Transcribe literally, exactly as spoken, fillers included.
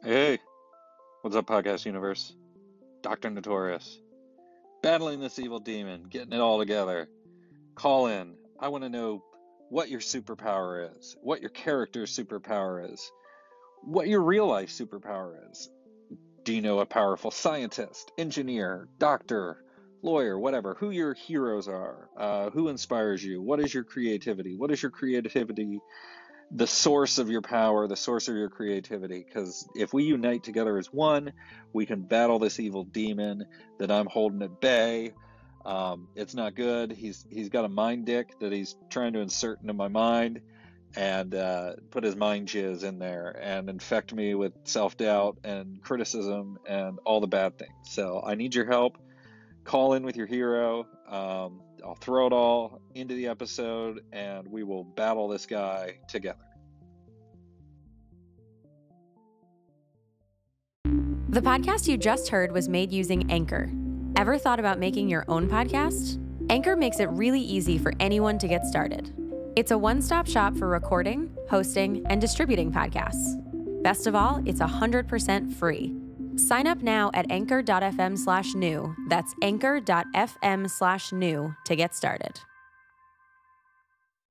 Hey, what's up, Podcast Universe? Doctor Notorious. Battling this evil demon, getting it all together. Call in. I want to know what your superpower is, what your character's superpower is, what your real life superpower is. Do you know a powerful scientist, engineer, doctor, lawyer, whatever, who your heroes are, uh, who inspires you, what is your creativity, what is your creativity, the source of your power, the source of your creativity, because if we unite together as one, we can battle this evil demon that I'm holding at bay. Um, it's not good. He's he's got a mind dick that he's trying to insert into my mind and uh, put his mind jizz in there and infect me with self-doubt and criticism and all the bad things. So I need your help. Call in with your hero. Um, I'll throw it all into the episode and we will battle this guy together. The podcast you just heard was made using Anchor. Ever thought about making your own podcast? Anchor makes it really easy for anyone to get started. It's a one-stop shop for recording, hosting, and distributing podcasts. Best of all, it's one hundred percent free. Sign up now at anchor.fm slash new. That's anchor.fm slash new to get started.